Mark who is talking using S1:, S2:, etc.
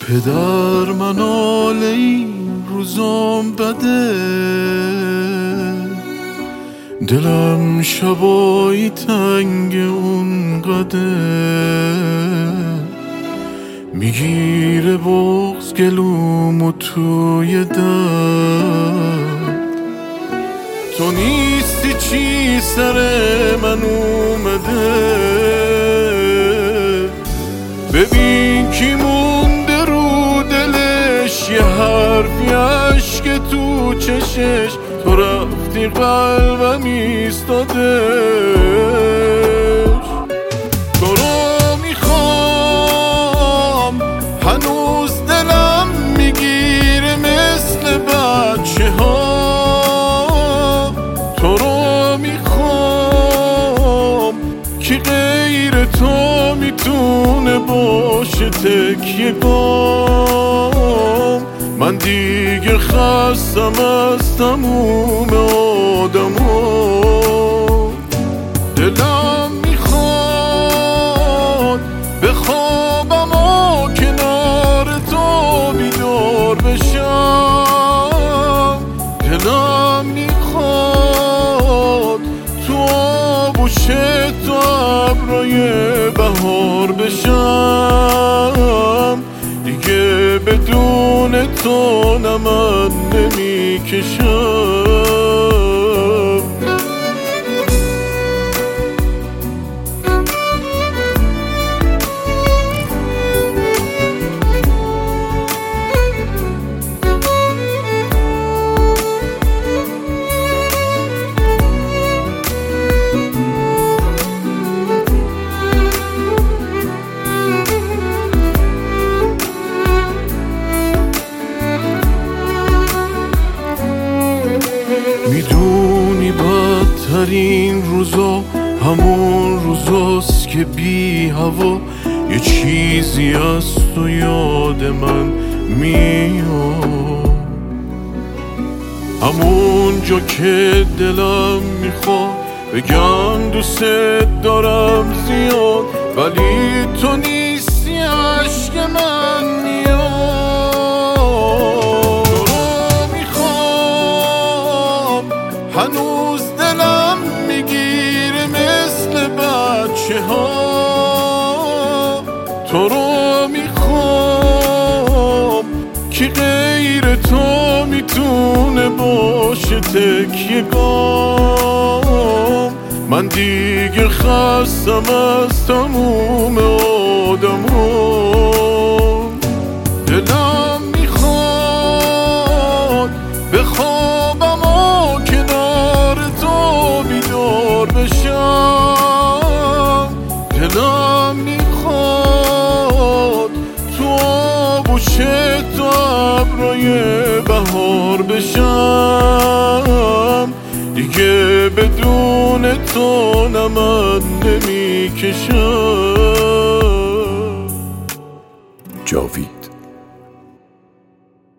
S1: پدر منال این روزام بده، دلم شبایی تنگ اون قده، میگیره بغض گلومو توی درد. تو نیستی چی سر من اومده، ببین کی مونده رو دلش، یه حرفی اشک تو چشش، تو رفتی قلبم ایستادش. تو رو میخوام هنوز دلم میگیره مثل بچه ها، تو رو میخوام کی غیر تو میتونه باشه تکیه‌گام. من دیگه خستم از تموم آدما، دلم میخواد بخوابم و کنار تو بیدار بشم، دلم میخواد تو آغوش تو ابرای بهار بشم، دیگه بدون تو نه من نمیکشم. میدونی بدترین روزا همون روزاست که بی هوا یه چیزی از تو یاد من میاد، همون جا که دلم میخواد بگم دوست دارم زیاد، ولی تو نیستی عشق من هنوز دلم میگیره مثل بچه ها، تو رو میخوام کی غیر تو میتونه باشه تکیه‌گام. من دیگه خستم از تموم آدما، دلم میخواد بخوابم و کنار تو بیدار بشم، دلم میخواد تو آغوش تو ابرای بهار بشم، دیگه بدون تو نه من نمیکشم.